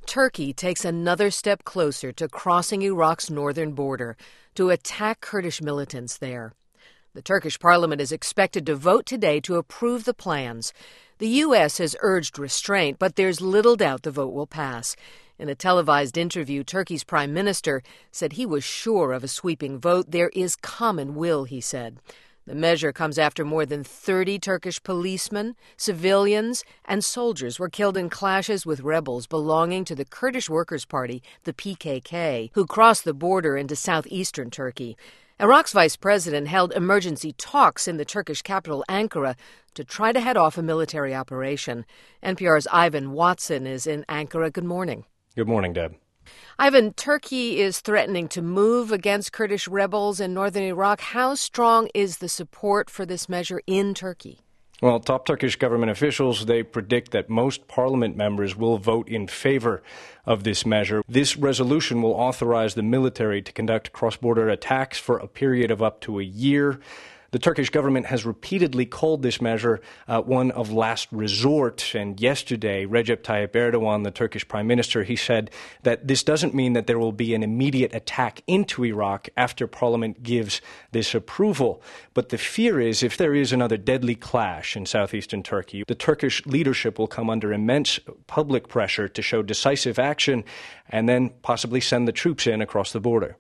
Turkey takes another step closer to crossing Iraq's northern border to attack Kurdish militants there. The Turkish parliament is expected to vote today to approve the plans. The U.S. has urged restraint, but there's little doubt the vote will pass. In a televised interview, Turkey's prime minister said he was sure of a sweeping vote. There is common will, he said. The measure comes after more than 30 Turkish policemen, civilians, and soldiers were killed in clashes with rebels belonging to the Kurdish Workers' Party, the PKK, who crossed the border into southeastern Turkey. Iraq's vice president held emergency talks in the Turkish capital, Ankara, to try to head off a military operation. NPR's Ivan Watson is in Ankara. Good morning. Good morning, Deb. Ivan, Turkey is threatening to move against Kurdish rebels in northern Iraq. How strong is the support for this measure in Turkey? Well, top Turkish government officials, they predict that most parliament members will vote in favor of this measure. This resolution will authorize the military to conduct cross-border attacks for a period of up to a year. The Turkish government has repeatedly called this measure one of last resort. And yesterday, Recep Tayyip Erdogan, the Turkish prime minister, he said that this doesn't mean that there will be an immediate attack into Iraq after parliament gives this approval. But the fear is if there is another deadly clash in southeastern Turkey, the Turkish leadership will come under immense public pressure to show decisive action and then possibly send the troops in across the border.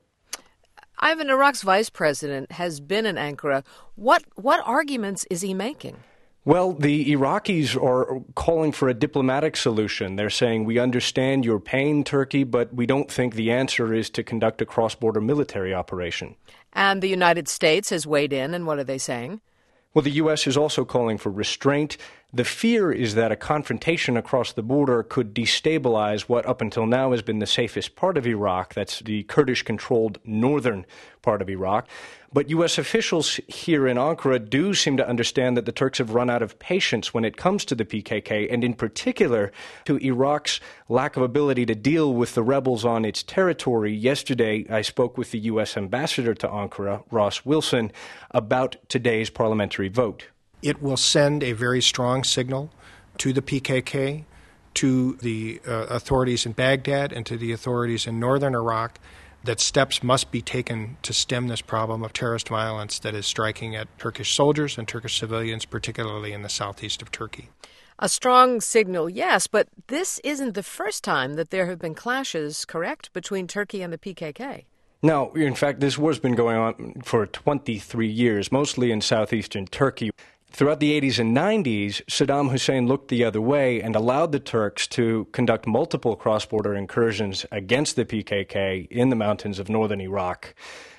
Ivan, Iraq's vice president has been in Ankara. What arguments is he making? Well, the Iraqis are calling for a diplomatic solution. They're saying, we understand your pain, Turkey, but we don't think the answer is to conduct a cross-border military operation. And the United States has weighed in, and what are they saying? Well, the U.S. is also calling for restraint. The fear is that a confrontation across the border could destabilize what up until now has been the safest part of Iraq. That's the Kurdish-controlled northern part of Iraq. But U.S. officials here in Ankara do seem to understand that the Turks have run out of patience when it comes to the PKK, and in particular to Iraq's lack of ability to deal with the rebels on its territory. Yesterday, I spoke with the U.S. ambassador to Ankara, Ross Wilson, about today's parliamentary vote. It will send a very strong signal to the PKK, to the authorities in Baghdad, and to the authorities in northern Iraq that steps must be taken to stem this problem of terrorist violence that is striking at Turkish soldiers and Turkish civilians, particularly in the southeast of Turkey. A strong signal, yes, but this isn't the first time that there have been clashes, correct, between Turkey and the PKK? No, in fact, this war's been going on for 23 years, mostly in southeastern Turkey. Throughout the 80s and 90s, Saddam Hussein looked the other way and allowed the Turks to conduct multiple cross-border incursions against the PKK in the mountains of northern Iraq.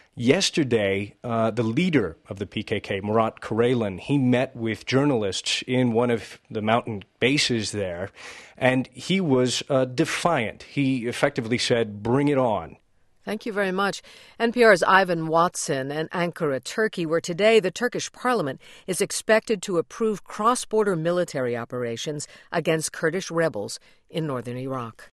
Yesterday, the leader of the PKK, Murat Karaylan, he met with journalists in one of the mountain bases there, and he was defiant. He effectively said, "Bring it on." Thank you very much. NPR's Ivan Watson in Ankara, Turkey, where today the Turkish parliament is expected to approve cross-border military operations against Kurdish rebels in northern Iraq.